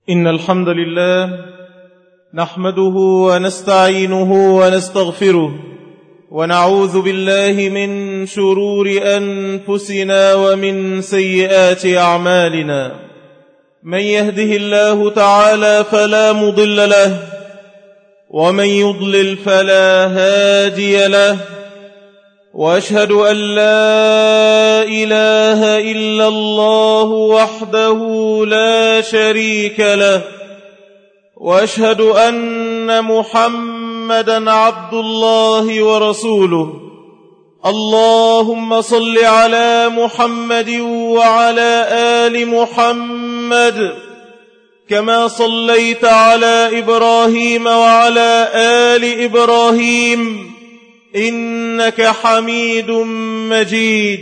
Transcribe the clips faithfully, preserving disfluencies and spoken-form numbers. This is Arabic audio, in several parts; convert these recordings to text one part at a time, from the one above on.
إن الحمد لله نحمده ونستعينه ونستغفره ونعوذ بالله من شرور أنفسنا ومن سيئات أعمالنا. من يهده الله تعالى فلا مضل له ومن يضلل فلا هادي له، وأشهد أن لا إله إلا الله وحده لا شريك له، وأشهد أن محمدا عبد الله ورسوله. اللهم صل على محمد وعلى آل محمد كما صليت على إبراهيم وعلى آل إبراهيم إنك حميد مجيد.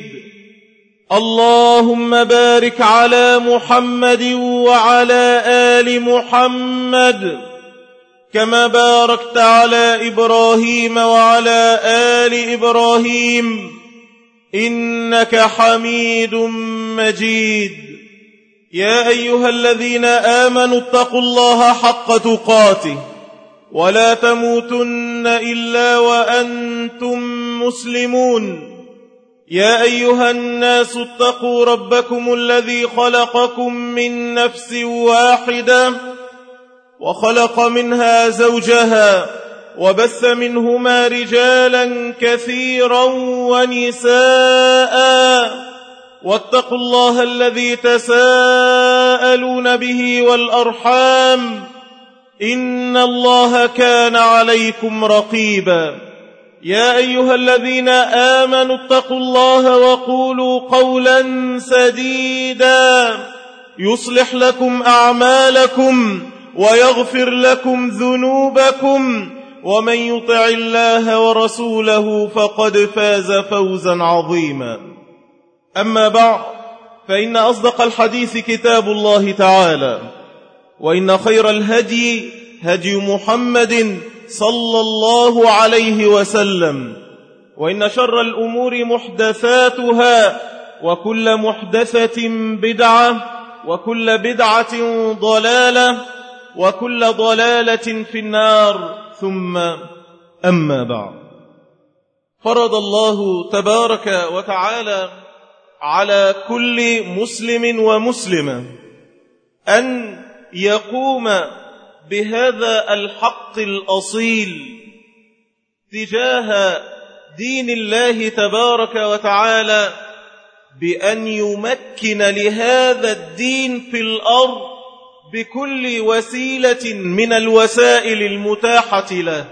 اللهم بارك على محمد وعلى آل محمد كما باركت على إبراهيم وعلى آل إبراهيم إنك حميد مجيد. يا أيها الذين آمنوا اتقوا الله حق تقاته ولا تموتن إلا وأنتم مسلمون. يا أيها الناس اتقوا ربكم الذي خلقكم من نفس واحدة وخلق منها زوجها وبث منهما رجالا كثيرا ونساء، واتقوا الله الذي تساءلون به والأرحام إن الله كان عليكم رقيبا. يا أيها الذين آمنوا اتقوا الله وقولوا قولا سديدا يصلح لكم أعمالكم ويغفر لكم ذنوبكم، ومن يطع الله ورسوله فقد فاز فوزا عظيما. أما بعد، فإن أصدق الحديث كتاب الله تعالى، وإن خير الهدي هدي محمد صلى الله عليه وسلم، وإن شر الأمور محدثاتها، وكل محدثة بدعة، وكل بدعة ضلالة، وكل ضلالة في النار. ثم أما بعد، فرض الله تبارك وتعالى على كل مسلم ومسلمة أن يقوم بهذا الحق الأصيل تجاه دين الله تبارك وتعالى، بأن يمكن لهذا الدين في الأرض بكل وسيلة من الوسائل المتاحة له.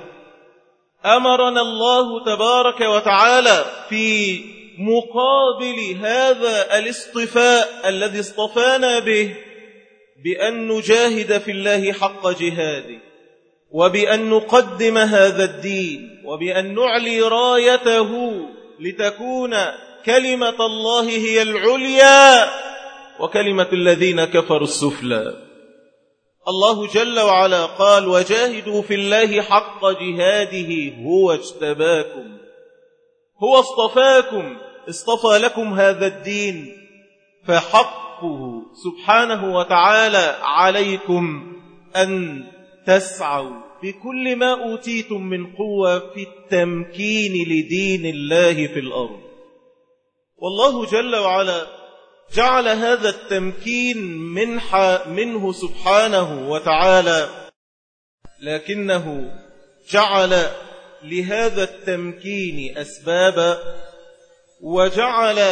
أمرنا الله تبارك وتعالى في مقابل هذا الاصطفاء الذي اصطفانا به بأن نجاهد في الله حق جهاده، وبأن نقدم هذا الدين، وبأن نعلي رايته لتكون كلمة الله هي العليا وكلمة الذين كفروا السفلى. الله جل وعلا قال: وجاهدوا في الله حق جهاده هو اجتباكم، هو اصطفاكم، اصطفى لكم هذا الدين، فحق سبحانه وتعالى عليكم أن تسعوا بكل ما أوتيتم من قوة في التمكين لدين الله في الأرض. والله جل وعلا جعل هذا التمكين منحة منه سبحانه وتعالى، لكنه جعل لهذا التمكين أسبابا، وجعل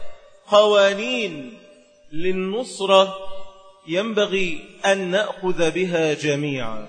قوانين للنصرة ينبغي أن نأخذ بها جميعا.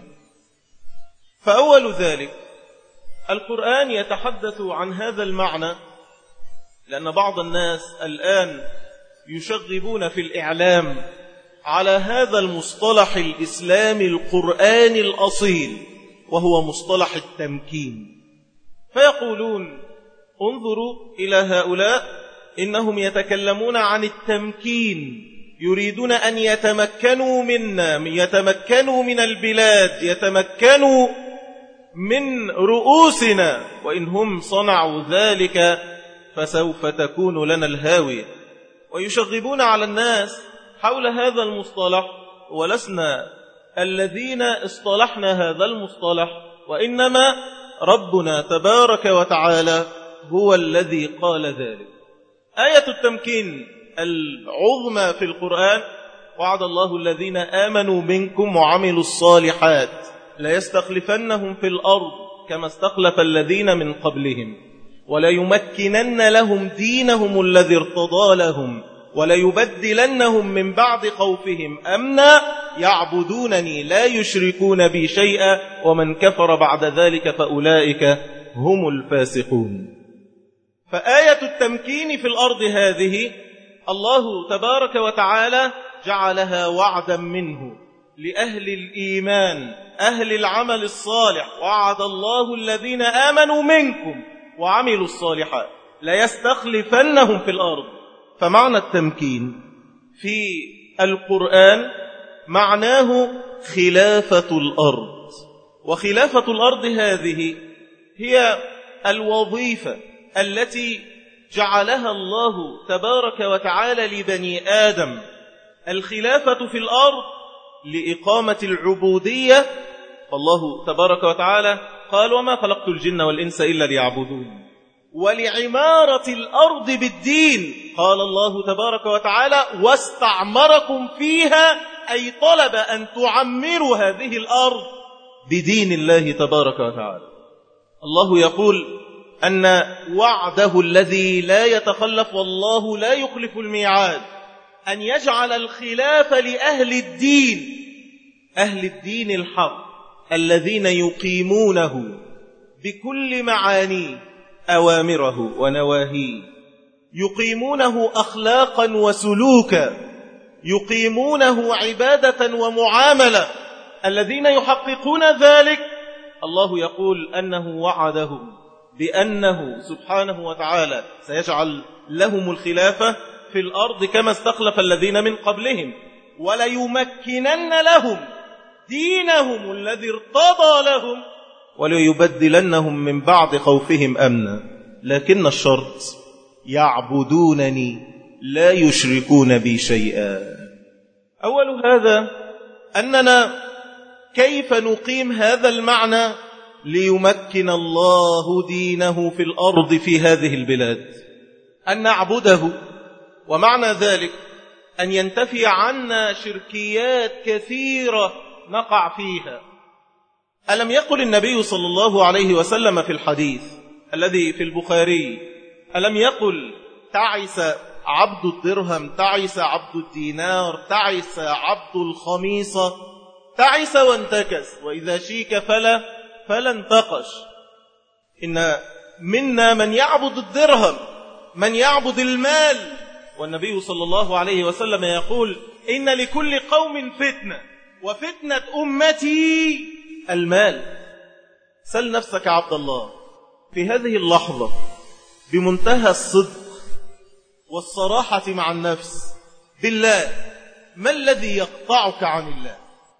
فأول ذلك القرآن يتحدث عن هذا المعنى، لأن بعض الناس الآن يشغبون في الإعلام على هذا المصطلح الإسلامي القرآني الأصيل، وهو مصطلح التمكين، فيقولون: انظروا إلى هؤلاء إنهم يتكلمون عن التمكين، يريدون أن يتمكنوا منا، يتمكنوا من البلاد، يتمكنوا من رؤوسنا، وإن هم صنعوا ذلك فسوف تكون لنا الهاوية. ويشغبون على الناس حول هذا المصطلح ولسنا الذين اصطلحنا هذا المصطلح، وإنما ربنا تبارك وتعالى هو الذي قال ذلك. آية التمكين العظمى في القرآن: وعد الله الذين آمنوا منكم وعملوا الصالحات ليستخلفنهم في الأرض كما استخلف الذين من قبلهم وليمكنن لهم دينهم الذي ارتضى لهم وليبدلنهم من بعد خوفهم أمنا يعبدونني لا يشركون بي شيئا ومن كفر بعد ذلك فأولئك هم الفاسقون. فآية التمكين في الأرض هذه الله تبارك وتعالى جعلها وعدا منه لأهل الإيمان أهل العمل الصالح: وعد الله الذين آمنوا منكم وعملوا الصالحات ليستخلفنهم في الأرض. فمعنى التمكين في القرآن معناه خلافة الأرض، وخلافة الأرض هذه هي الوظيفة التي جعلها الله تبارك وتعالى لبني آدم، الخلافة في الأرض لإقامة العبودية. فالله تبارك وتعالى قال: وما خلقت الجن والإنس إلا ليعبدون. ولعمارة الأرض بالدين قال الله تبارك وتعالى: واستعمركم فيها، أي طلب أن تعمروا هذه الأرض بدين الله تبارك وتعالى. الله يقول أن وعده الذي لا يتخلف والله لا يخلف الميعاد أن يجعل الخلافة لأهل الدين، أهل الدين الحق الذين يقيمونه بكل معانيه أوامره ونواهيه، يقيمونه أخلاقا وسلوكا، يقيمونه عبادة ومعاملة. الذين يحققون ذلك الله يقول أنه وعدهم بأنه سبحانه وتعالى سيجعل لهم الخلافة في الأرض كما استخلف الذين من قبلهم وليمكنن لهم دينهم الذي ارتضى لهم وليبدلنهم من بعد خوفهم أمنا. لكن الشرط: يعبدونني لا يشركون بي شيئا. أول هذا أننا كيف نقيم هذا المعنى ليمكن الله دينه في الأرض في هذه البلاد، أن نعبده، ومعنى ذلك أن ينتفي عنا شركيات كثيرة نقع فيها. ألم يقل النبي صلى الله عليه وسلم في الحديث الذي في البخاري: ألم يقل تعس عبد الدرهم، تعس عبد الدينار، تعس عبد الخميصة، تعس وانتكس، وإذا شيك فلا فلا انتقش. إن منا من يعبد الدرهم، من يعبد المال، والنبي صلى الله عليه وسلم يقول: إن لكل قوم فتنة وفتنة أمتي المال. سل نفسك عبد الله في هذه اللحظة بمنتهى الصدق والصراحة مع النفس: بالله ما الذي يقطعك عن الله؟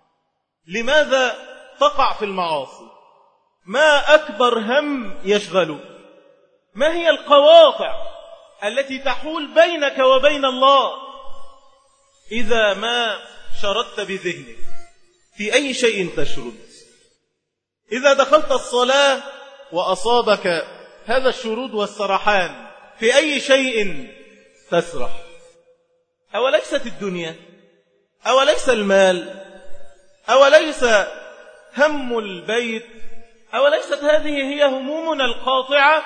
لماذا تقع في المعاصي؟ ما أكبر هم يشغلك؟ ما هي القواطع التي تحول بينك وبين الله؟ إذا ما شردت بذهنك في أي شيء تشرد، إذا دخلت الصلاة وأصابك هذا الشرود والسرحان في أي شيء تسرح؟ أوليست الدنيا؟ أوليس المال؟ أوليس هم البيت؟ أوليست هذه هي همومنا القاطعة؟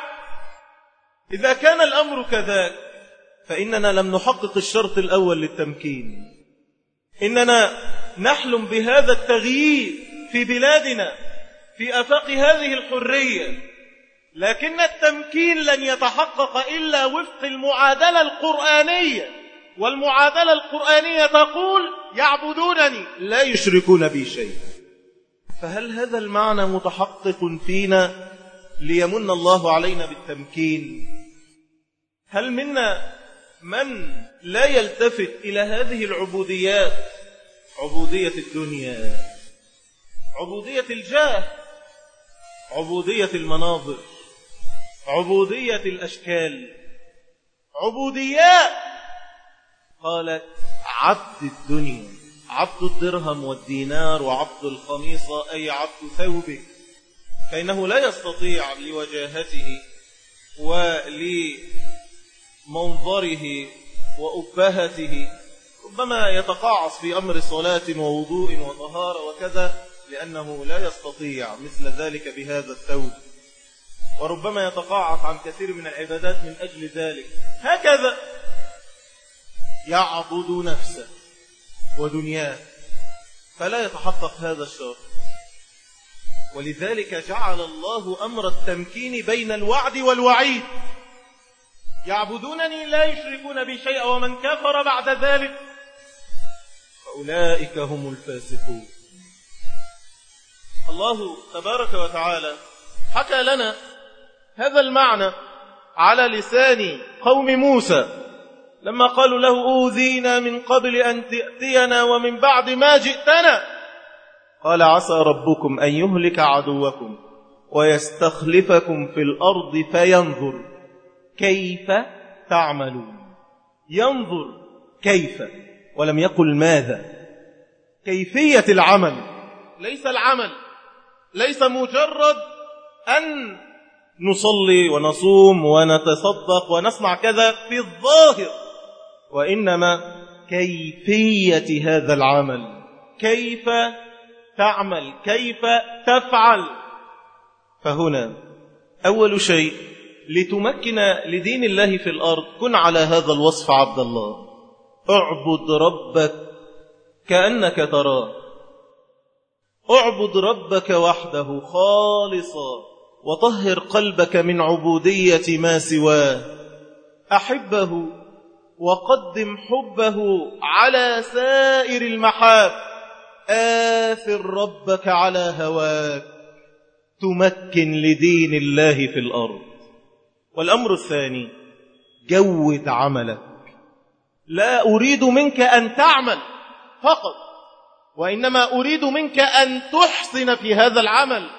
إذا كان الأمر كذلك فإننا لم نحقق الشرط الأول للتمكين. إننا نحلم بهذا التغيير في بلادنا في آفاق هذه الحرية، لكن التمكين لن يتحقق إلا وفق المعادلة القرآنية، والمعادلة القرآنية تقول: يعبدونني لا يشركون بي شيئا. فهل هذا المعنى متحقق فينا ليمن الله علينا بالتمكين؟ هل منا من لا يلتفت إلى هذه العبوديات؟ عبودية الدنيا، عبودية الجاه، عبودية المناظر، عبودية الأشكال، عبوديات. قالت: عبد الدنيا، عبد الدرهم والدينار وعبد الخميصة أي عبد ثوبه، فإنه لا يستطيع لوجاهته ولمنظره وأبهته، ربما يتقاعس في أمر صلاة ووضوء وطهارة وكذا، لأنه لا يستطيع مثل ذلك بهذا الثوب، وربما يتقاعس عن كثير من العبادات من أجل ذلك. هكذا يعبد نفسه ودنياه فلا يتحقق هذا الشرط. ولذلك جعل الله أمر التمكين بين الوعد والوعيد. يعبدونني لا يشركون بي شيئا ومن كفر بعد ذلك فأولئك هم الفاسقون. الله تبارك وتعالى حكى لنا هذا المعنى على لسان قوم موسى لما قالوا له أوذينا من قبل أن تأتينا ومن بعد ما جئتنا، قال عسى ربكم أن يهلك عدوكم ويستخلفكم في الأرض فينظر كيف تعملون. ينظر كيف، ولم يقل ماذا. كيفية العمل، ليس العمل ليس مجرد أن نصلي ونصوم ونتصدق ونصنع كذا في الظاهر، وإنما كيفية هذا العمل، كيف تعمل، كيف تفعل. فهنا أول شيء لتمكن لدين الله في الأرض كن على هذا الوصف عبد الله. اعبد ربك كأنك تراه، اعبد ربك وحده خالصا، وطهر قلبك من عبودية ما سواه، أحبه وقدم حبه على سائر المحاب، آثر ربك على هواك، تمكن لدين الله في الأرض. والأمر الثاني جود عملك. لا أريد منك أن تعمل فقط، وإنما أريد منك أن تحسن في هذا العمل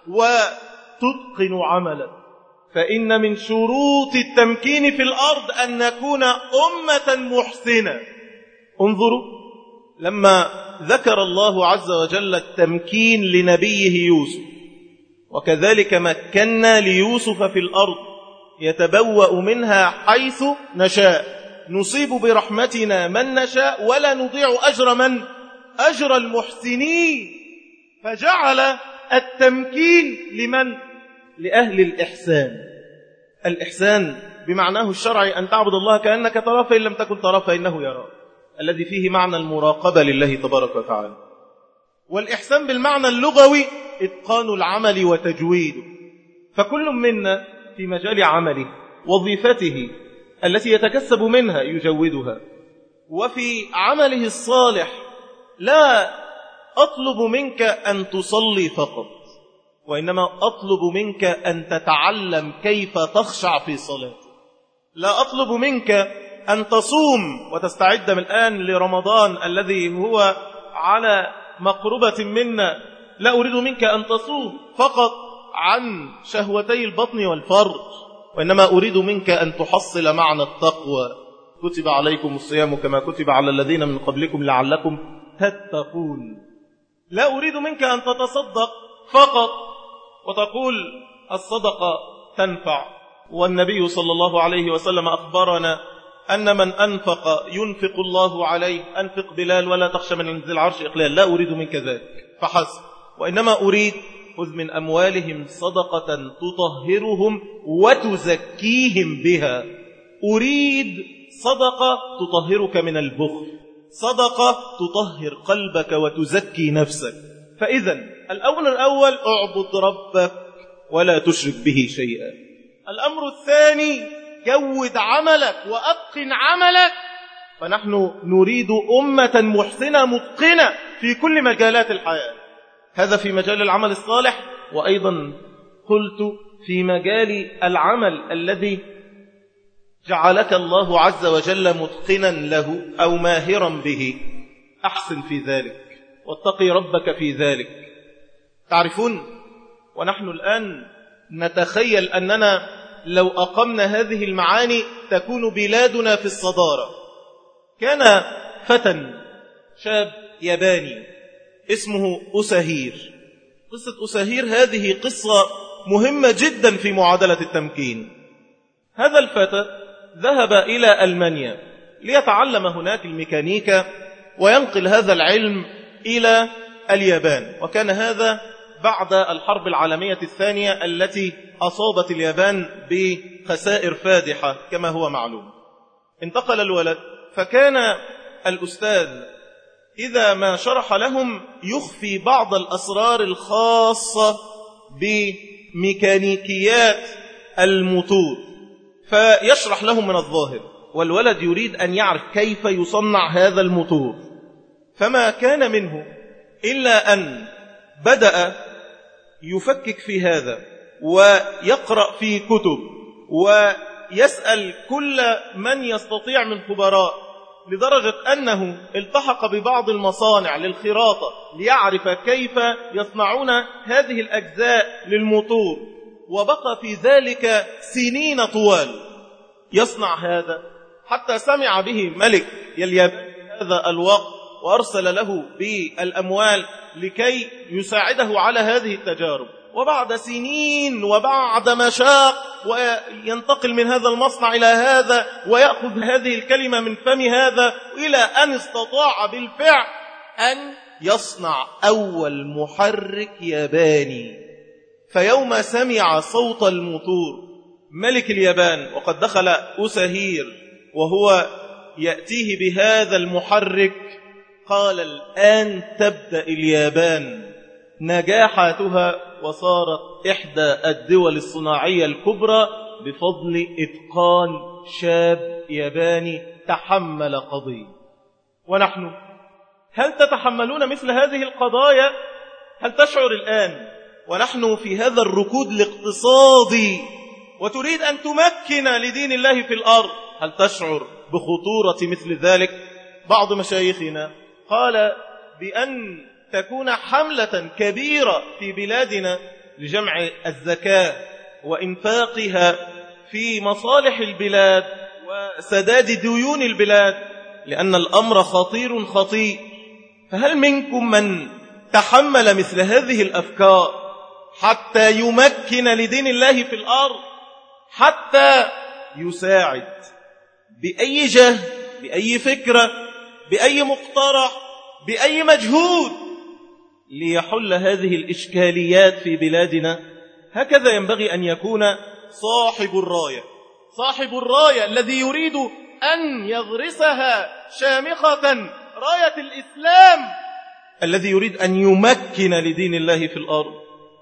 وتتقن عملك، فإن من شروط التمكين في الأرض أن نكون أمة محسنة. انظروا لما ذكر الله عز وجل التمكين لنبيه يوسف، وكذلك مكنا ليوسف في الأرض يتبوأ منها حيث نشاء، نصيب برحمتنا من نشاء ولا نضيع أجر من أجر المحسنين. فجعل التمكين لمن؟ لأهل الإحسان. الإحسان بمعناه الشرعي أن تعبد الله كأنك تراه، فإن لم تكن تراه فإنه يراك، الذي فيه معنى المراقبة لله تبارك وتعالى. والإحسان بالمعنى اللغوي إتقان العمل وتجويده. فكل منا في مجال عمله وظيفته التي يتكسب منها يجودها، وفي عمله الصالح لا أطلب منك أن تصلي فقط، وإنما أطلب منك أن تتعلم كيف تخشع في صلاتك. لا أطلب منك أن تصوم وتستعد من الآن لرمضان الذي هو على مقربة منا، لا أريد منك أن تصوم فقط عن شهوتي البطن والفرج، وإنما أريد منك أن تحصل معنى التقوى. كتب عليكم الصيام كما كتب على الذين من قبلكم لعلكم تتقون. لا أريد منك أن تتصدق فقط وتقول الصدقة تنفع، والنبي صلى الله عليه وسلم أخبرنا أن من أنفق ينفق الله عليه، أنفق بلال ولا تخشى من عند ذي العرش إقلال. لا أريد منك ذلك فحسب، وإنما أريد خذ من أموالهم صدقة تطهرهم وتزكيهم بها. أريد صدقة تطهرك من البخل، صدقة تطهر قلبك وتزكي نفسك. فإذا الأمر الأول اعبد ربك ولا تشرك به شيئا. الأمر الثاني جود عملك وأتقن عملك، فنحن نريد أمة محسنة متقنة في كل مجالات الحياة. هذا في مجال العمل الصالح، وأيضا قلت في مجال العمل الذي جعلك الله عز وجل متقنا له أو ماهرا به. أحسن في ذلك واتقي ربك في ذلك. تعرفون ونحن الآن نتخيل أننا لو أقمنا هذه المعاني تكون بلادنا في الصدارة. كان فتى شاب ياباني اسمه أساهير. قصة أساهير هذه قصة مهمة جدا في معادلة التمكين. هذا الفتى ذهب إلى ألمانيا ليتعلم هناك الميكانيكا وينقل هذا العلم إلى اليابان، وكان هذا بعد الحرب العالمية الثانية التي أصابت اليابان بخسائر فادحة كما هو معلوم. انتقل الولد، فكان الأستاذ إذا ما شرح لهم يخفي بعض الأسرار الخاصة بميكانيكيات الموتور، فيشرح لهم من الظاهر، والولد يريد أن يعرف كيف يصنع هذا الموتور. فما كان منه إلا أن بدأ يفكك في هذا ويقرأ في كتب ويسأل كل من يستطيع من خبراء، لدرجة أنه التحق ببعض المصانع للخراطة ليعرف كيف يصنعون هذه الأجزاء للموتور، وبقى في ذلك سنين طوال يصنع هذا، حتى سمع به ملك اليابان هذا الوقت وأرسل له بالأموال لكي يساعده على هذه التجارب. وبعد سنين وبعد مشاق وينتقل من هذا المصنع إلى هذا ويأخذ هذه الكلمة من فم هذا، إلى أن استطاع بالفعل أن يصنع أول محرك ياباني. فيوم سمع صوت الموتور ملك اليابان وقد دخل أساهير وهو يأتيه بهذا المحرك، قال الآن تبدأ اليابان نجاحاتها وصارت إحدى الدول الصناعية الكبرى بفضل إتقان شاب ياباني تحمل قضية. ونحن هل تتحملون مثل هذه القضايا؟ هل تشعر الآن ونحن في هذا الركود الاقتصادي وتريد أن تمكن لدين الله في الأرض، هل تشعر بخطورة مثل ذلك؟ بعض مشايخنا قال بأن تكون حملة كبيرة في بلادنا لجمع الزكاة وإنفاقها في مصالح البلاد وسداد ديون البلاد، لأن الأمر خطير خطير. فهل منكم من تحمل مثل هذه الأفكار حتى يمكن لدين الله في الأرض، حتى يساعد بأي جهد، بأي فكرة، بأي مقترح، بأي مجهود ليحل هذه الإشكاليات في بلادنا؟ هكذا ينبغي أن يكون صاحب الراية، صاحب الراية الذي يريد أن يغرسها شامخة راية الإسلام، الذي يريد أن يمكن لدين الله في الأرض،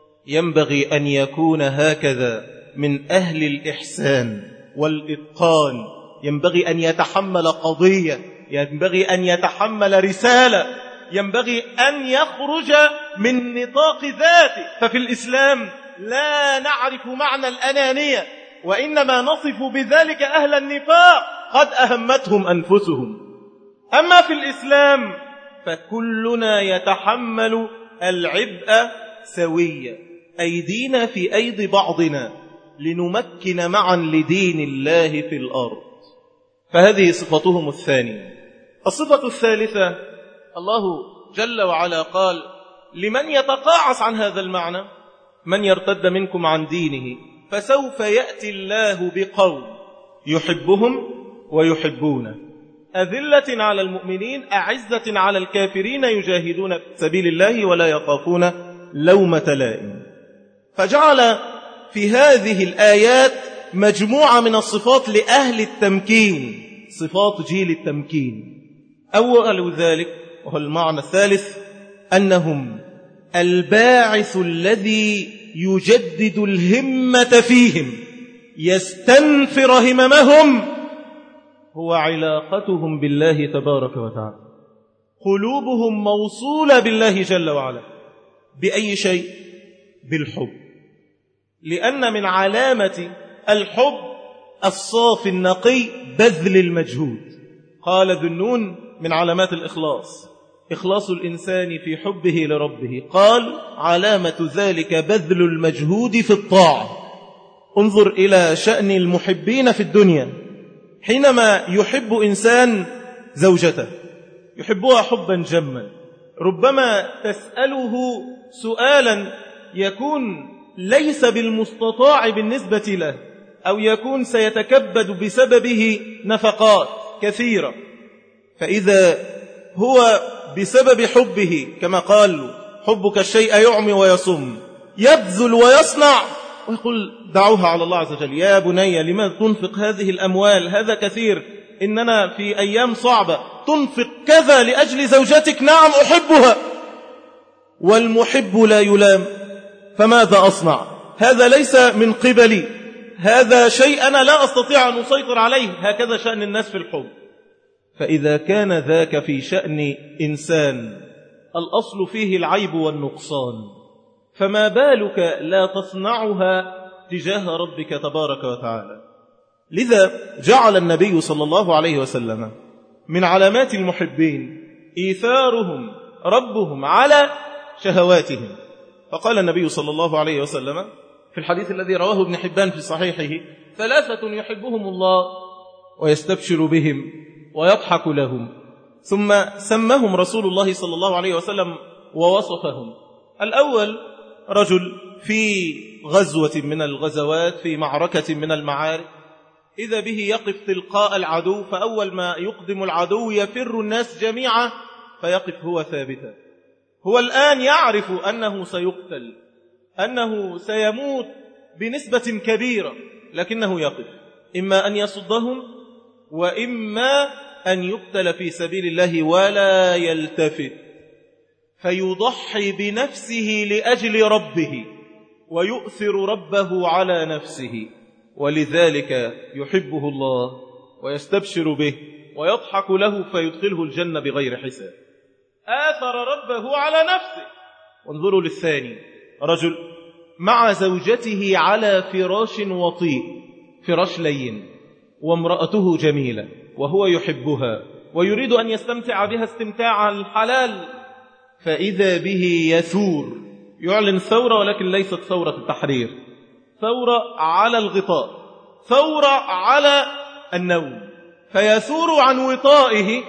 ينبغي أن يكون هكذا من أهل الإحسان والإتقان، ينبغي أن يتحمل قضية، ينبغي أن يتحمل رسالة، ينبغي أن يخرج من نطاق ذاته. ففي الإسلام لا نعرف معنى الأنانية، وإنما نصف بذلك أهل النفاق قد أهمتهم أنفسهم. أما في الإسلام فكلنا يتحمل العبء سويا، أيدينا في أيدي بعضنا لنمكن معا لدين الله في الأرض. فهذه صفتهم الثانية. الصفة الثالثة، الله جل وعلا قال لمن يتقاعس عن هذا المعنى: من يرتد منكم عن دينه فسوف يأتي الله بقوم يحبهم ويحبونه، أذلة على المؤمنين أعزة على الكافرين يجاهدون في سبيل الله ولا يخافون لومة لائم. فجعل في هذه الآيات مجموعة من الصفات لأهل التمكين، صفات جيل التمكين. أول ذلك وهو المعنى الثالث أنهم الباعث الذي يجدد الهمة فيهم، يستنفر هممهم، هو علاقتهم بالله تبارك وتعالى، قلوبهم موصولة بالله جل وعلا. بأي شيء؟ بالحب، لأن من علامة الحب الصافي النقي بذل المجهود. قال ذو النون من علامات الإخلاص إخلاص الإنسان في حبه لربه، قال علامة ذلك بذل المجهود في الطاعة. انظر إلى شأن المحبين في الدنيا، حينما يحب إنسان زوجته يحبها حبا جما، ربما تسأله سؤالا يكون ليس بالمستطاع بالنسبة له، أو يكون سيتكبد بسببه نفقات كثيرة، فإذا هو بسبب حبه كما قال حبك الشيء يعمي ويصم يبذل ويصنع ويقول دعوها على الله عز وجل. يا بني لماذا تنفق هذه الأموال؟ هذا كثير، إننا في أيام صعبة. تنفق كذا لأجل زوجتك؟ نعم أحبها. والمحب لا يلام، فماذا أصنع؟ هذا ليس من قبلي، هذا شيء أنا لا أستطيع أن أسيطر عليه. هكذا شأن الناس في الحب. فإذا كان ذاك في شأن إنسان الأصل فيه العيب والنقصان، فما بالك لا تصنعها تجاه ربك تبارك وتعالى. لذا جعل النبي صلى الله عليه وسلم من علامات المحبين إيثارهم ربهم على شهواتهم. فقال النبي صلى الله عليه وسلم في الحديث الذي رواه ابن حبان في صحيحه: ثلاثة يحبهم الله ويستبشر بهم ويضحك لهم. ثم سمهم رسول الله صلى الله عليه وسلم ووصفهم. الأول رجل في غزوة من الغزوات، في معركة من المعارك، إذا به يقف تلقاء العدو، فأول ما يقدم العدو يفر الناس جميعا فيقف هو ثابتا. هو الآن يعرف أنه سيقتل، أنه سيموت بنسبة كبيرة، لكنه يقف، إما أن يصدهم وإما أن يقتل في سبيل الله ولا يلتفت، فيضحي بنفسه لأجل ربه ويؤثر ربه على نفسه. ولذلك يحبه الله ويستبشر به ويضحك له فيدخله الجنة بغير حساب. آثر ربه على نفسه. وانظروا للثاني، رجل مع زوجته على فراش وطيء، فراش لين، وامرأته جميلة وهو يحبها ويريد أن يستمتع بها استمتاع الحلال، فإذا به يثور، يعلن ثورة ولكن ليست ثورة التحرير، ثورة على الغطاء، ثورة على النوم، فيثور عن وطائه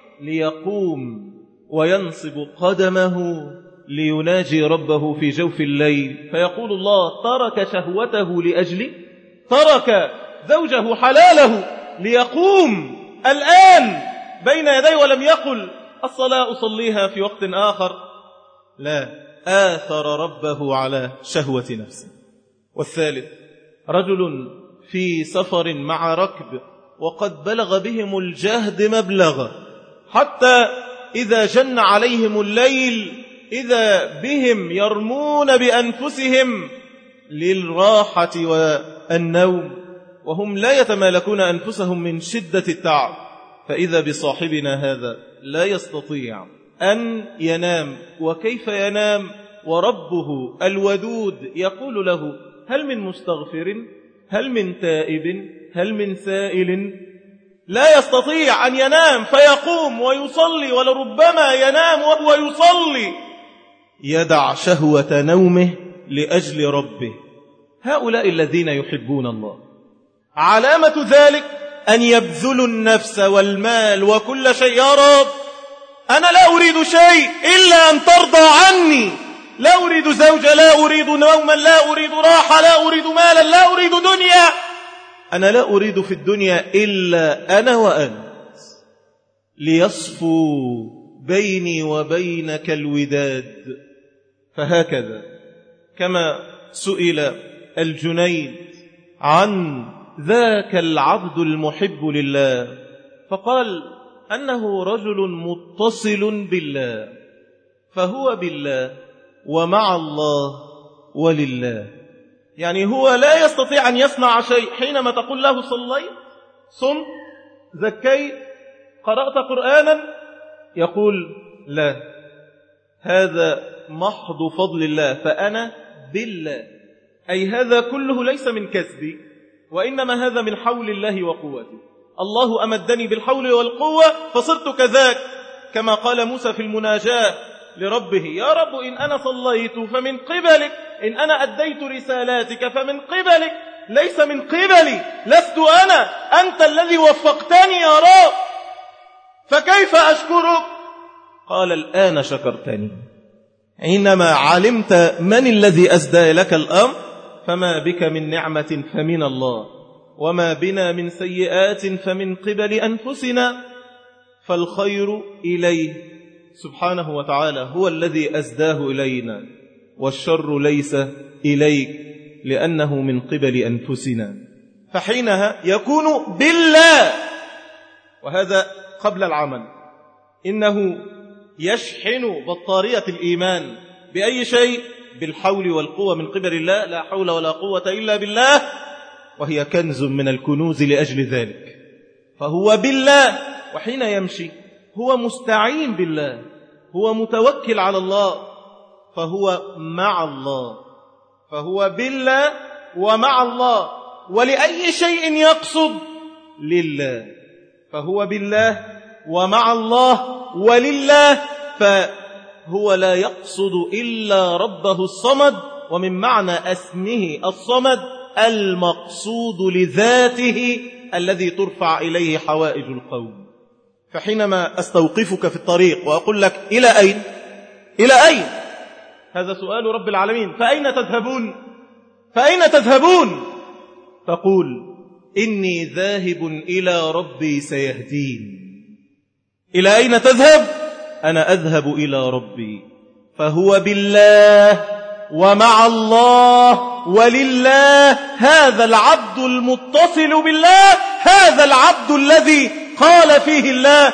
ليقوم وينصب قدمه ليناجي ربه في جوف الليل، فيقول الله: ترك شهوته لأجلي، ترك زوجه حلاله ليقوم الآن بين يدي، ولم يقل الصلاة أصليها في وقت آخر، لا، آثر ربه على شهوة نفسه. والثالث رجل في سفر مع ركب وقد بلغ بهم الجهد مبلغا، حتى إذا جن عليهم الليل إذا بهم يرمون بأنفسهم للراحة والنوم، وهم لا يتمالكون أنفسهم من شدة التعب. فإذا بصاحبنا هذا لا يستطيع أن ينام. وكيف ينام وربه الودود يقول له: هل من مستغفر؟ هل من تائب؟ هل من سائل؟ لا يستطيع أن ينام، فيقوم ويصلي، ولربما ينام وهو يصلي، يدع شهوة نومه لأجل ربه. هؤلاء الذين يحبون الله. علامة ذلك أن يبذلوا النفس والمال وكل شيء. يا رب، أنا لا أريد شيء إلا أن ترضى عني، لا أريد زوجة، لا أريد نوما، لا أريد راحة، لا أريد مالا، لا أريد دنيا. أنا لا أريد في الدنيا إلا أنا وأنت، ليصفو بيني وبينك الوداد. فهكذا كما سئل الجنيد عن ذاك العبد المحب لله، فقال أنه رجل متصل بالله، فهو بالله ومع الله ولله. يعني هو لا يستطيع أن يصنع شيء. حينما تقول له: صليت، صمت، زكيت، قرأت قرآنا، يقول: لا، هذا محض فضل الله، فأنا بالله. أي هذا كله ليس من كسبي، وإنما هذا من حول الله وقوته. الله أمدني بالحول والقوة فصرت كذاك، كما قال موسى في المناجاة لربه: يا رب، إن أنا صليت فمن قبلك، إن أنا أديت رسالاتك فمن قبلك، ليس من قبلي، لست أنا، أنت الذي وفقتني يا رب، فكيف أشكرك؟ قال الآن شكرتني. حينما علمت من الذي أسدى لك الأمر فما بك من نعمة فمن الله، وما بنا من سيئات فمن قبل أنفسنا، فالخير إليه سبحانه وتعالى هو الذي أسداه إلينا، والشر ليس إليك لأنه من قبل أنفسنا. فحينها يكون بالله، وهذا قبل العمل، إنه يشحن بطارية الإيمان بأي شيء؟ بالحول والقوة من قبل الله، لا حول ولا قوة إلا بالله، وهي كنز من الكنوز لأجل ذلك. فهو بالله، وحين يمشي هو مستعين بالله، هو متوكل على الله، فهو مع الله، فهو بالله ومع الله. ولأي شيء يقصد؟ لله، فهو بالله ومع الله ولله، فهو لا يقصد إلا ربه الصمد. ومن معنى اسمه الصمد المقصود لذاته الذي ترفع إليه حوائج القوم. فحينما أستوقفك في الطريق وأقول لك إلى أين؟ إلى أين؟ هذا سؤال رب العالمين. فأين تذهبون؟ فأين تذهبون؟ تقول إني ذاهب إلى ربي سيهدين. إلى أين تذهب؟ أنا أذهب إلى ربي. فهو بالله ومع الله ولله. هذا العبد المتصل بالله، هذا العبد الذي قال فيه الله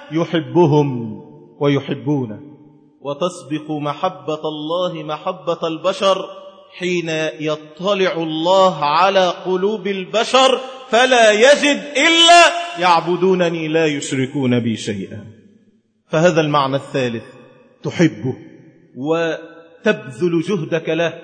يحبهم ويحبونه. وتسبق محبة الله محبة البشر حين يطلع الله على قلوب البشر فلا يجد إلا يعبدونني لا يشركون بي شيئا. فهذا المعنى الثالث، تحبه وتبذل جهدك له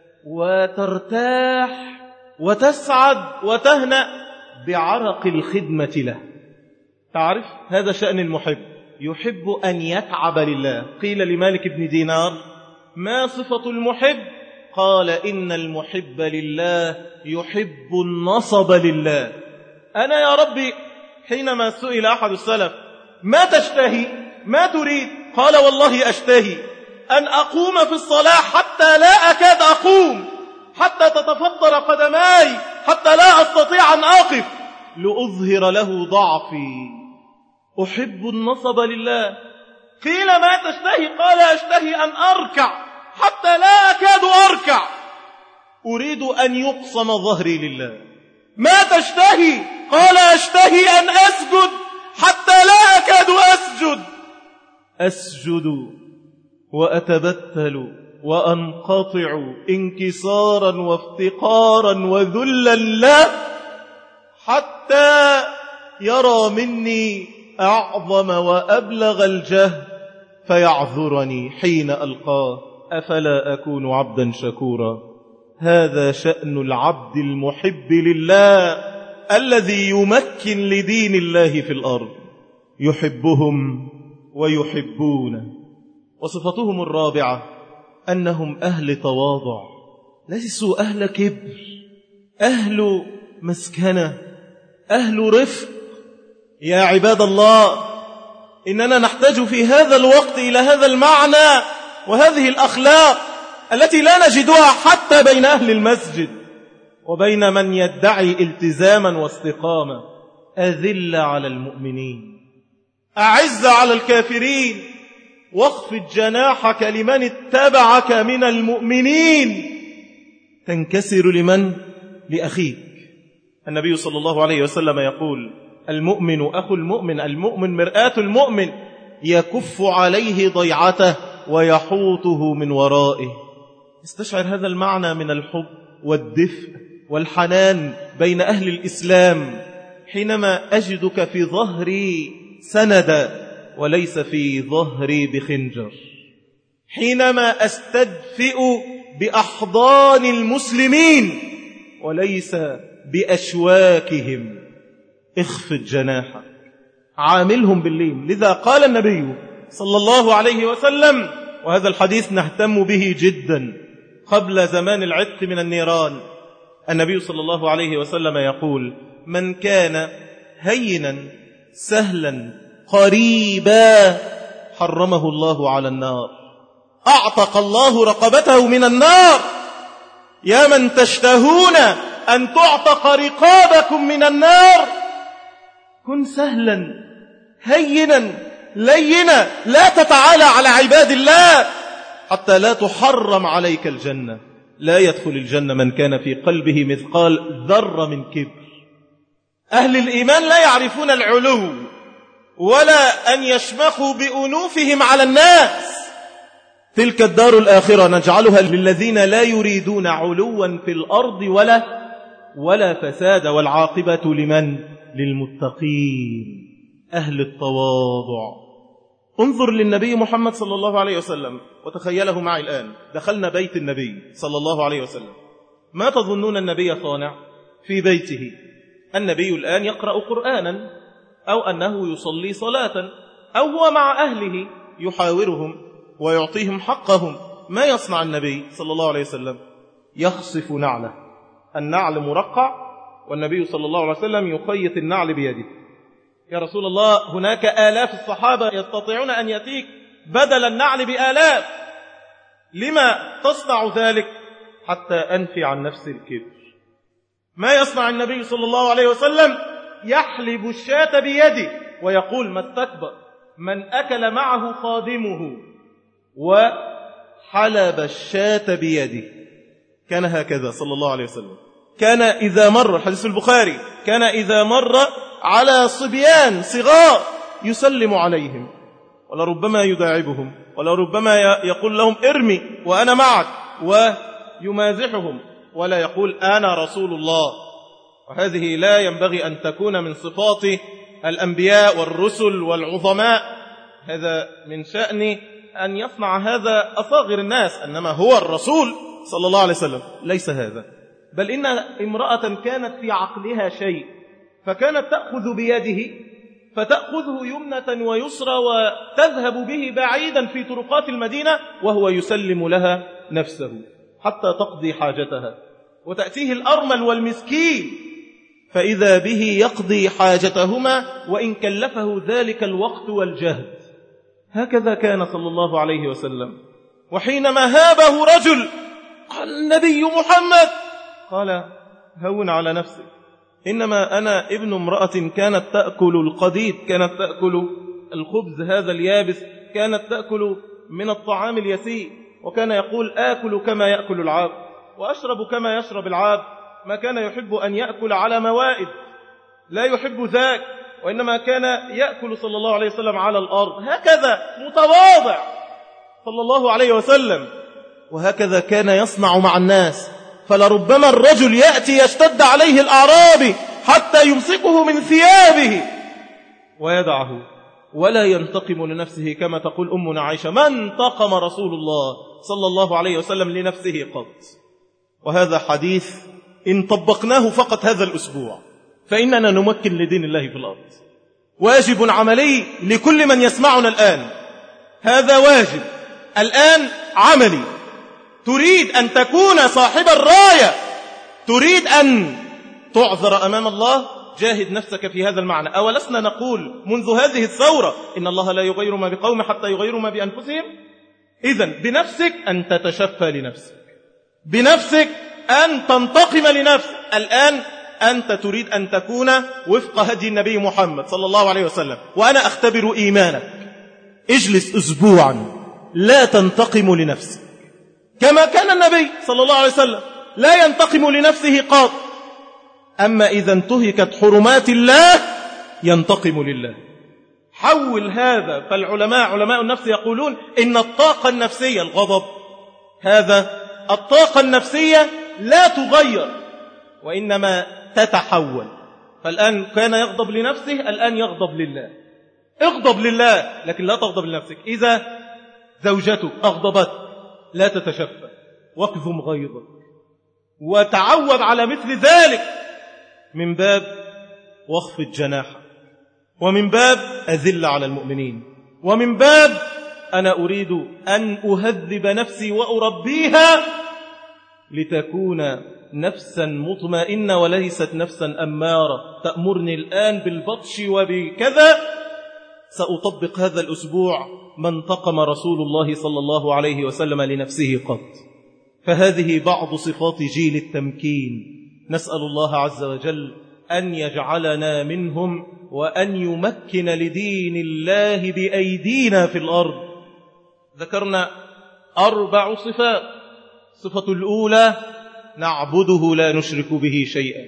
وترتاح وتسعد وتهنأ بعرق الخدمة له. تعرف هذا شأن المحب، يحب أن يتعب لله. قيل لمالك بن دينار ما صفة المحب؟ قال إن المحب لله يحب النصب لله. أنا يا ربي حينما سئل أحد السلف ما تشتهي ما تريد؟ قال والله أشتهي أن أقوم في الصلاة حتى لا أكاد أقوم، حتى تتفطر قدماي، حتى لا أستطيع أن أقف لأظهر له ضعفي. أحب النصب لله. قيل ما تشتهي؟ قال أشتهي أن أركع حتى لا أكاد أركع، أريد أن يقسم ظهري لله. ما تشتهي؟ قال أشتهي أن أسجد حتى لا أكاد أسجد، أسجد وأتبتل وأنقطع انكسارا وافتقارا وذلا له حتى يرى مني أعظم وأبلغ الجهد فيعذرني حين ألقاه. أفلا أكون عبدا شكورا؟ هذا شأن العبد المحب لله الذي يمكن لدين الله في الأرض، يحبهم ويحبونه. وصفتهم الرابعة أنهم أهل تواضع، ليسوا أهل كبر، أهل مسكنة، أهل رفق. يا عباد الله، إننا نحتاج في هذا الوقت إلى هذا المعنى وهذه الأخلاق التي لا نجدها حتى بين أهل المسجد وبين من يدعي التزاما واستقامة. أذل على المؤمنين، أعز على الكافرين، واخفض جناحك لمن اتبعك من المؤمنين. تنكسر لمن؟ لأخيك. النبي صلى الله عليه وسلم يقول المؤمن أخو المؤمن، المؤمن مرآة المؤمن، يكف عليه ضيعته ويحوطه من ورائه. استشعر هذا المعنى من الحب والدفء والحنان بين أهل الإسلام حينما أجدك في ظهري سندا وليس في ظهري بخنجر، حينما أستدفئ بأحضان المسلمين وليس بأشواكهم. اخفض جناحك، عاملهم باللين. لذا قال النبي صلى الله عليه وسلم، وهذا الحديث نهتم به جدا قبل زمان العتق من النيران، النبي صلى الله عليه وسلم يقول من كان هينا سهلا قريبا حرمه الله على النار، أعتق الله رقبته من النار. يا من تشتهون أن تعتق رقابكم من النار، كن سهلا هينا لينا، لا تتعالى على عباد الله حتى لا تحرم عليك الجنة. لا يدخل الجنة من كان في قلبه مثقال ذرة من كبر. أهل الإيمان لا يعرفون العلو ولا أن يشمخوا بأنوفهم على الناس. تلك الدار الآخرة نجعلها للذين لا يريدون علوا في الأرض ولا ولا فساد، والعاقبة لمن؟ للمتقين أهل التواضع. انظر للنبي محمد صلى الله عليه وسلم وتخيله معي الآن. دخلنا بيت النبي صلى الله عليه وسلم، ما تظنون النبي صانع في بيته؟ النبي الآن يقرأ قرآنا، أو أنه يصلي صلاة، أو هو مع أهله يحاورهم ويعطيهم حقهم. ما يصنع النبي صلى الله عليه وسلم؟ يخصف نعله. النعل مرقع، والنبي صلى الله عليه وسلم يخيط النعل بيده. يا رسول الله، هناك آلاف الصحابة يستطيعون أن يأتيك بدل النعل بآلاف، لما تصنع ذلك؟ حتى أنفي عن نفس الكبر. ما يصنع النبي صلى الله عليه وسلم؟ يحلب الشاة بيده ويقول: ما استكبر من أكل معه خادمه وحلب الشاة بيده. كان هكذا صلى الله عليه وسلم. كان إذا مر، الحديث البخاري، كان إذا مر على صبيان صغار يسلم عليهم، ولربما يداعبهم، ولربما يقول لهم: ارمي وأنا معك، ويمازحهم، ولا يقول: أنا رسول الله. وهذه لا ينبغي أن تكون من صفات الأنبياء والرسل والعظماء. هذا من شأن أن يصنع هذا أصاغر الناس، أنما هو الرسول صلى الله عليه وسلم ليس هذا. بل إن امرأة كانت في عقلها شيء، فكانت تأخذ بيده فتأخذه يمنة ويسرى وتذهب به بعيدا في طرقات المدينة، وهو يسلم لها نفسه حتى تقضي حاجتها. وتأتيه الأرمل والمسكين فإذا به يقضي حاجتهما وإن كلفه ذلك الوقت والجهد. هكذا كان صلى الله عليه وسلم. وحينما هابه رجل قال: النبي محمد، قال: هون على نفسك، إنما أنا ابن امرأة كانت تأكل القديد، كانت تأكل الخبز هذا اليابس، كانت تأكل من الطعام اليسير، وكان يقول: آكل كما يأكل العاب وأشرب كما يشرب العاب. ما كان يحب أن يأكل على موائد، لا يحب ذاك، وإنما كان يأكل صلى الله عليه وسلم على الأرض. هكذا متواضع صلى الله عليه وسلم، وهكذا كان يصنع مع الناس. فلربما الرجل يأتي يشتد عليه الأعرابي حتى يمسكه من ثيابه ويدعه، ولا ينتقم لنفسه كما تقول أمنا عائشة: ما انتقم رسول الله صلى الله عليه وسلم لنفسه قط. وهذا حديث إن طبقناه فقط هذا الأسبوع فإننا نمكن لدين الله في الأرض. واجب عملي لكل من يسمعنا الآن، هذا واجب الآن عملي. تريد أن تكون صاحب الراية، تريد أن تعذر أمام الله، جاهد نفسك في هذا المعنى. أولسنا نقول منذ هذه الثورة إن الله لا يغير ما بقوم حتى يغيروا ما بأنفسهم؟ إذن بنفسك أن تتشفى لنفسك، بنفسك أن تنتقم لنفسك. الآن أنت تريد أن تكون وفق هدي النبي محمد صلى الله عليه وسلم، وأنا أختبر إيمانك. اجلس أسبوعا لا تنتقم لنفسك كما كان النبي صلى الله عليه وسلم لا ينتقم لنفسه قط. أما إذا انتهكت حرمات الله ينتقم لله. حول هذا. فالعلماء علماء النفس يقولون إن الطاقة النفسية، الغضب هذا الطاقة النفسية لا تغير وإنما تتحول. فالآن كان يغضب لنفسه، الآن يغضب لله. اغضب لله لكن لا تغضب لنفسك. إذا زوجتك أغضبت لا تتشفى، واكظم غيظك وتعود على مثل ذلك، من باب واخفض جناحك، ومن باب أذل على المؤمنين، ومن باب أنا أريد أن أهذب نفسي وأربيها لتكون نفسا مطمئنة وليست نفسا أمارة تأمرني الآن بالبطش وبكذا. سأطبق هذا الأسبوع ما انتقم رسول الله صلى الله عليه وسلم لنفسه قط. فهذه بعض صفات جيل التمكين، نسأل الله عز وجل أن يجعلنا منهم وأن يمكن لدين الله بأيدينا في الأرض. ذكرنا أربع صفات. صفة الأولى نعبده لا نشرك به شيئا،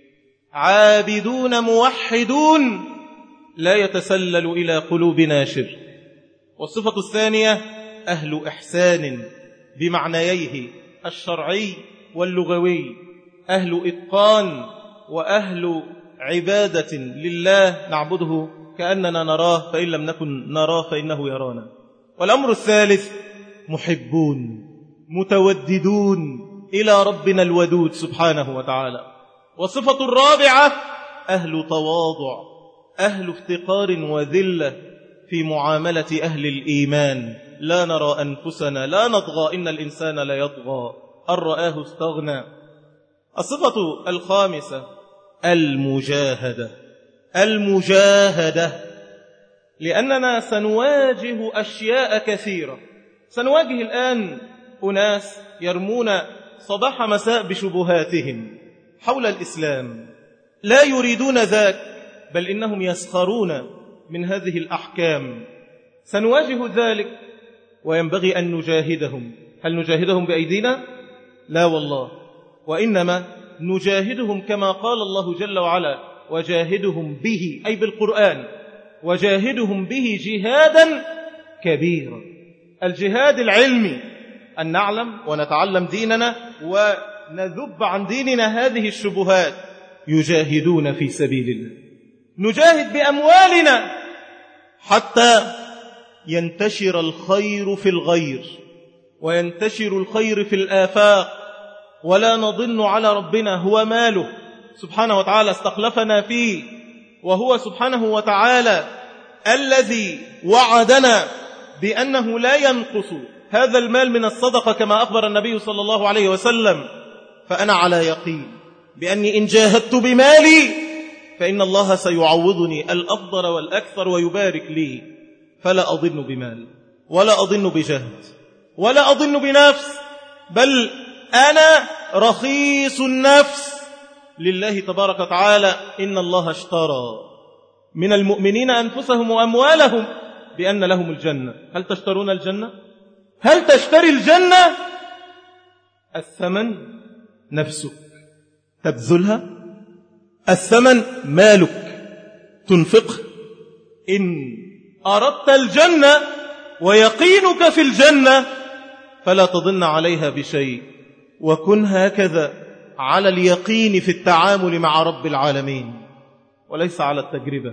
عابدون موحدون لا يتسلل إلى قلوبنا شرك. والصفة الثانية أهل إحسان بمعنييه الشرعي واللغوي، أهل إتقان وأهل عبادة لله نعبده كأننا نراه، فإن لم نكن نراه فإنه يرانا. والأمر الثالث محبون متوددون إلى ربنا الودود سبحانه وتعالى. والصفة الرابعة أهل تواضع، أهل افتقار وذلة في معاملة أهل الإيمان، لا نرى أنفسنا لا نطغى، إن الإنسان لا يطغى أن رآه استغنى. الصفة الخامسة المجاهدة، المجاهدة لأننا سنواجه أشياء كثيرة. سنواجه الآن أناس يرمون صباح مساء بشبهاتهم حول الإسلام، لا يريدون ذاك، بل إنهم يسخرون من هذه الأحكام. سنواجه ذلك وينبغي أن نجاهدهم. هل نجاهدهم بأيدينا؟ لا والله، وإنما نجاهدهم كما قال الله جل وعلا وجاهدهم به، أي بالقرآن، وجاهدهم به جهادا كبيرا. الجهاد العلمي أن نعلم ونتعلم ديننا ونذب عن ديننا هذه الشبهات. يجاهدون في سبيل الله، نجاهد بأموالنا حتى ينتشر الخير في الغير وينتشر الخير في الآفاق، ولا نظن على ربنا، هو ماله سبحانه وتعالى استخلفنا فيه، وهو سبحانه وتعالى الذي وعدنا بأنه لا ينقص هذا المال من الصدقة كما أخبر النبي صلى الله عليه وسلم. فأنا على يقين بأني إن جاهدت بمالي فإن الله سيعوضني الأفضل والأكثر ويبارك لي، فلا أظن بمال ولا أظن بجهد ولا أظن بنفس، بل أنا رخيص النفس لله تبارك وتعالى. إن الله اشترى من المؤمنين أنفسهم وأموالهم بأن لهم الجنة. هل تشترون الجنة؟ هل تشتري الجنة؟ الثمن نفسك تبذلها، الثمن مالك تنفقه. إن أردت الجنة ويقينك في الجنة فلا تضن عليها بشيء، وكن هكذا على اليقين في التعامل مع رب العالمين وليس على التجربة.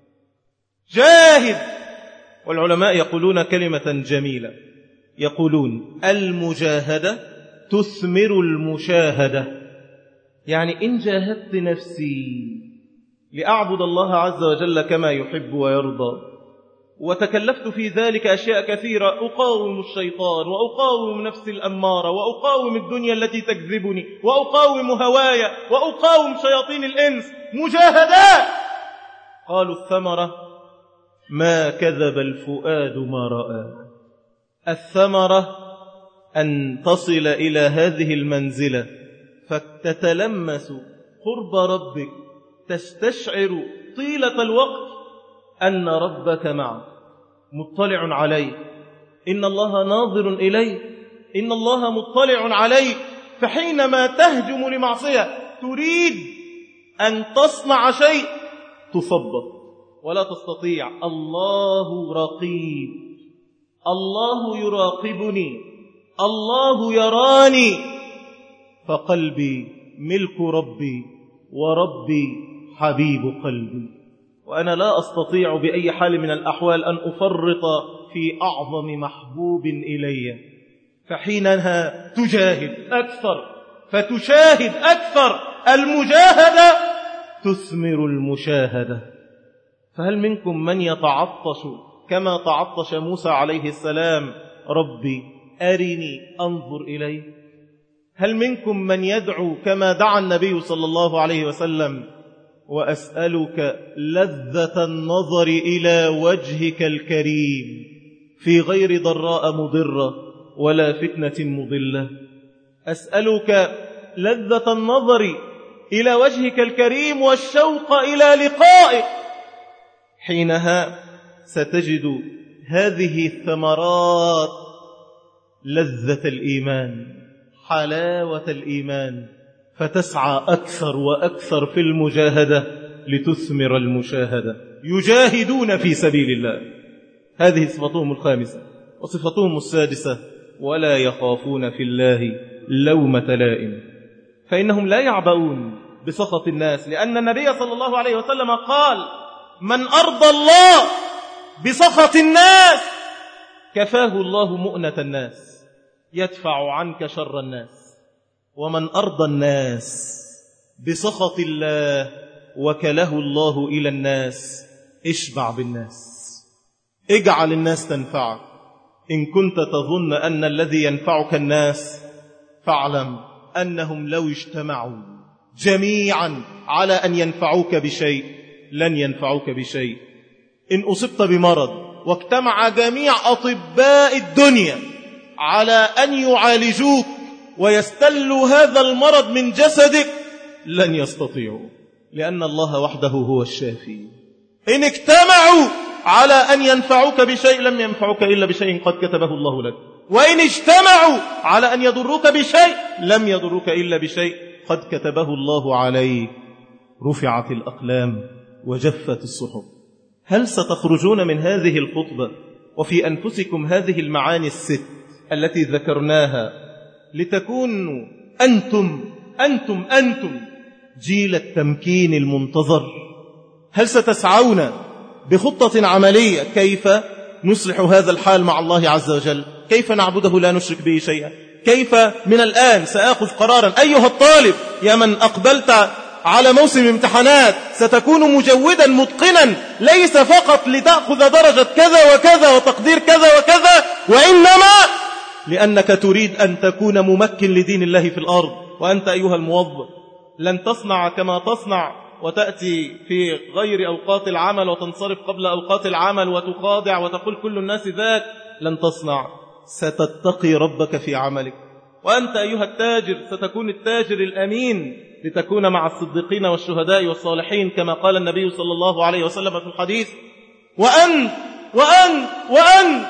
جاهد. والعلماء يقولون كلمة جميلة، يقولون المجاهدة تثمر المشاهدة. يعني إن جاهدت نفسي لأعبد الله عز وجل كما يحب ويرضى، وتكلفت في ذلك أشياء كثيرة، أقاوم الشيطان وأقاوم نفسي الأمارة وأقاوم الدنيا التي تكذبني وأقاوم هوايا وأقاوم شياطين الإنس، مجاهدات. قالوا الثمرة ما كذب الفؤاد ما رأى. الثمرة أن تصل إلى هذه المنزلة فتتلمس قرب ربك، تستشعر طيلة الوقت أن ربك معك مطلع عليك، إن الله ناظر إليك، إن الله مطلع عليك. فحينما تهجم لمعصية تريد أن تصنع شيء تثبط ولا تستطيع. الله رقيب، الله يراقبني، الله يراني، فقلبي ملك ربي وربي حبيب قلبي، وأنا لا أستطيع بأي حال من الأحوال أن أفرط في أعظم محبوب إلي. فحينها تجاهد أكثر فتشاهد أكثر. المجاهدة تثمر المشاهدة. فهل منكم من يتعطش كما تعطش موسى عليه السلام ربي أرني أنظر إليه؟ هل منكم من يدعو كما دعا النبي صلى الله عليه وسلم وأسألك لذة النظر إلى وجهك الكريم في غير ضراء مضرة ولا فتنة مضلة. أسألك لذة النظر إلى وجهك الكريم والشوق إلى لقائك، حينها ستجد هذه الثمرات: لذة الإيمان، حلاوة الإيمان، فتسعى أكثر وأكثر في المجاهدة لتثمر المشاهدة. يجاهدون في سبيل الله، هذه صفتهم الخامسة. وصفتهم السادسة: ولا يخافون في الله لومة لائم، فإنهم لا يعبؤون بسخط الناس، لأن النبي صلى الله عليه وسلم قال: من أرضى الله بسخط الناس كفاه الله مؤنة الناس، يدفع عنك شر الناس. ومن أرضى الناس بسخط الله وكله الله إلى الناس، اشبع بالناس، اجعل الناس تنفعك. إن كنت تظن أن الذي ينفعك الناس، فاعلم أنهم لو اجتمعوا جميعا على أن ينفعوك بشيء لن ينفعوك بشيء. إن أصبت بمرض واجتمع جميع أطباء الدنيا على أن يعالجوك ويستلوا هذا المرض من جسدك، لن يستطيعوا، لأن الله وحده هو الشافي. إن اجتمعوا على أن ينفعوك بشيء لم ينفعوك إلا بشيء قد كتبه الله لك، وإن اجتمعوا على أن يضروك بشيء لم يضروك إلا بشيء قد كتبه الله عليك. رفعت الأقلام وجفت الصحف. هل ستخرجون من هذه الخطبة وفي أنفسكم هذه المعاني الست التي ذكرناها لتكونوا أنتم أنتم أنتم جيل التمكين المنتظر؟ هل ستسعون بخطة عملية كيف نصلح هذا الحال مع الله عز وجل؟ كيف نعبده لا نشرك به شيئا؟ كيف من الآن سأخذ قرارا أيها الطالب يا من أقبلت على موسم امتحانات ستكون مجودا متقنا، ليس فقط لتأخذ درجة كذا وكذا وتقدير كذا وكذا، وإنما لأنك تريد أن تكون ممكن لدين الله في الأرض. وأنت أيها الموظف لن تصنع كما تصنع وتأتي في غير أوقات العمل وتنصرف قبل أوقات العمل وتخادع وتقول كل الناس ذاك، لن تصنع، ستتقي ربك في عملك. وأنت أيها التاجر ستكون التاجر الأمين لتكون مع الصديقين والشهداء والصالحين كما قال النبي صلى الله عليه وسلم في الحديث. وأنت وأنت وأنت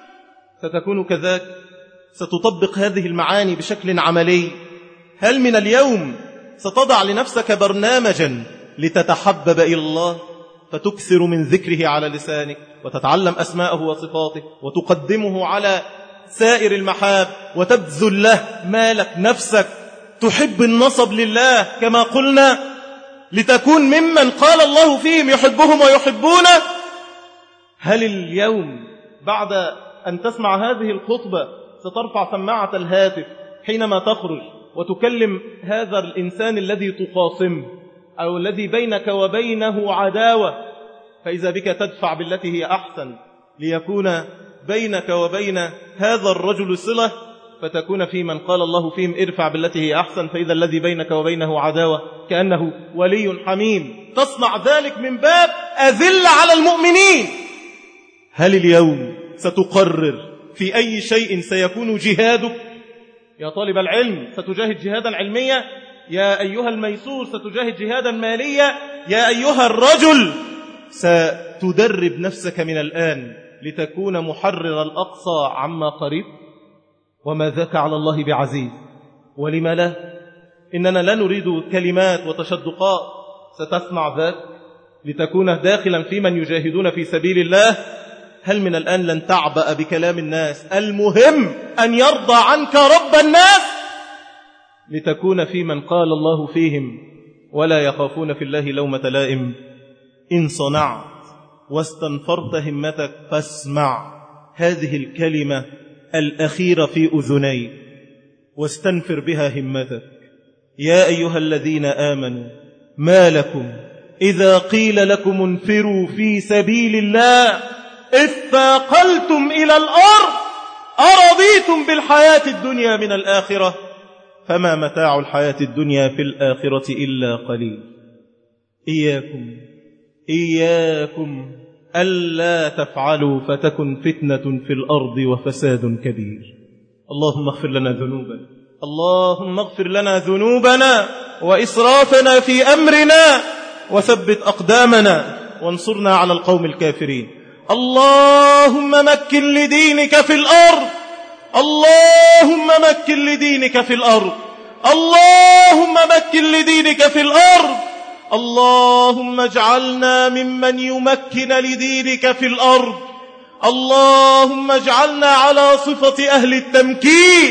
ستكون كذاك، ستطبق هذه المعاني بشكل عملي. هل من اليوم ستضع لنفسك برنامجا لتتحبب إلى الله، فتكثر من ذكره على لسانك وتتعلم أسماءه وصفاته وتقدمه على سائر المحاب وتبذل له مالك نفسك، تحب النصب لله كما قلنا، لتكون ممن قال الله فيهم يحبهم ويحبونه؟ هل اليوم بعد أن تسمع هذه الخطبة سترفع سماعة الهاتف حينما تخرج وتكلم هذا الإنسان الذي تخاصمه أو الذي بينك وبينه عداوة، فإذا بك تدفع بالتي هي أحسن ليكون بينك وبين هذا الرجل صلة، فتكون في من قال الله فيهم ارفع بالتي هي أحسن، فإذا الذي بينك وبينه عداوة كأنه ولي حميم. تصنع ذلك من باب أذل على المؤمنين. هل اليوم ستقرر في أي شيء سيكون جهادك؟ يا طالب العلم ستجاهد جهادا علميا، يا أيها الميسور ستجاهد جهادا ماليا، يا أيها الرجل ستدرب نفسك من الآن لتكون محرر الأقصى عما قريب. وما ذاك على الله بعزيز، ولما لا؟ إننا لا نريد كلمات وتشدقات، ستسمع ذاك لتكون داخلا في من يجاهدون في سبيل الله. هل من الآن لن تعبأ بكلام الناس؟ المهم أن يرضى عنك رب الناس، لتكون في من قال الله فيهم ولا يخافون في الله لومة لائم. إن صنعت واستنفرت همتك فاسمع هذه الكلمة الأخيرة في أذنيك واستنفر بها همتك. يا أيها الذين آمنوا ما لكم إذا قيل لكم انفروا في سبيل الله اثاقلتم إلى الأرض أرضيتم بالحياة الدنيا من الآخرة فما متاع الحياة الدنيا في الآخرة إلا قليل. إياكم إياكم ألا تفعلوا فتكن فتنة في الأرض وفساد كبير. اللهم اغفر لنا ذنوبنا، اللهم اغفر لنا ذنوبنا وإسرافنا في أمرنا، وثبت أقدامنا وانصرنا على القوم الكافرين. اللهم مكن لدينك في الأرض، اللهم مكن لدينك في الأرض، اللهم مكن لدينك في الأرض. اللهم اجعلنا ممن يمكن لدينك في الأرض. اللهم اجعلنا على صفة أهل التمكين.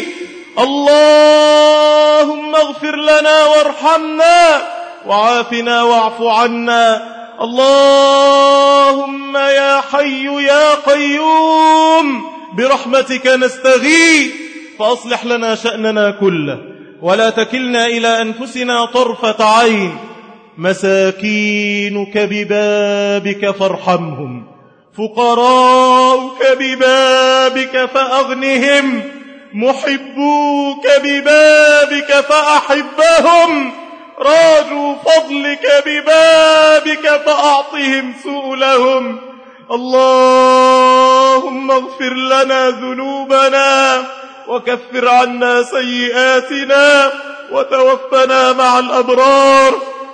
اللهم اغفر لنا وارحمنا وعافنا واعف عنا. اللهم يا حي يا قيوم برحمتك نستغيث، فأصلح لنا شأننا كله ولا تكلنا إلى أنفسنا طرفة عين. مساكينك ببابك فارحمهم، فقراؤك ببابك فأغنهم، محبوك ببابك فأحبهم، راجوا فضلك ببابك فأعطهم سؤلهم. اللهم اغفر لنا ذنوبنا وكفر عنا سيئاتنا وتوفنا مع الأبرار.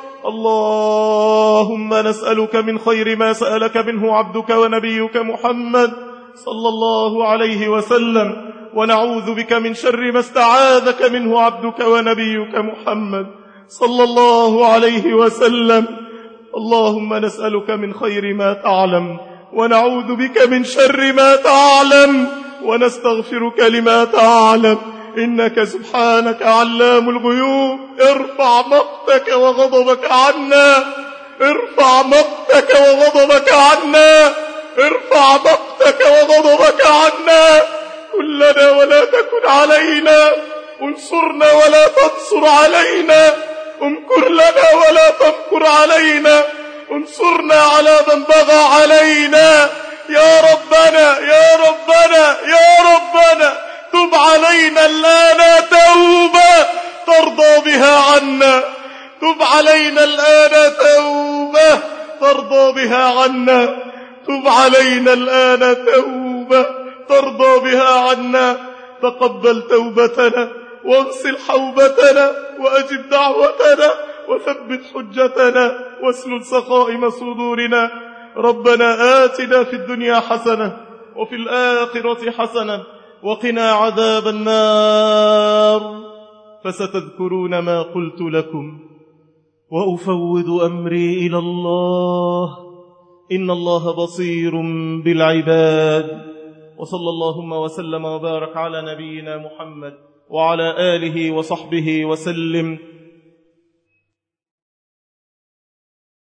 اللهم نسألك من خير ما سألك منه عبدك ونبيك محمد صلى الله عليه وسلم، ونعوذ بك من شر ما استعاذك منه عبدك ونبيك محمد صلى الله عليه وسلم. اللهم نسألك من خير ما تعلم ونعوذ بك من شر ما تعلم ونستغفرك لما تعلم، إنك سبحانك علام الغيوب. ارفع مقتك وغضبك عنا، ارفع مقتك وغضبك عنا، ارفع مقتك وغضبك عنا. كلنا ولا تكن علينا، انصرنا ولا تنصر علينا، امكر لنا ولا تمكر علينا، انصرنا على من بغى علينا. يا ربنا يا ربنا يا ربنا تب علينا الآن توبة ترضى بها عنا، تب علينا الآن توبة ترضى بها عنا، تب علينا الآن توبة ترضى بها عنا. تقبل توبتنا واغسل حوبتنا وأجب دعوتنا وثبت حجتنا واسلل سخائم صدورنا. ربنا آتنا في الدنيا حسنة وفي الآخرة حسنة وقنا عذاب النار. فستذكرون ما قلت لكم وأفوض أمري إلى الله، إن الله بصير بالعباد. وصلى اللهم وسلم وبارك على نبينا محمد وعلى آله وصحبه وسلم.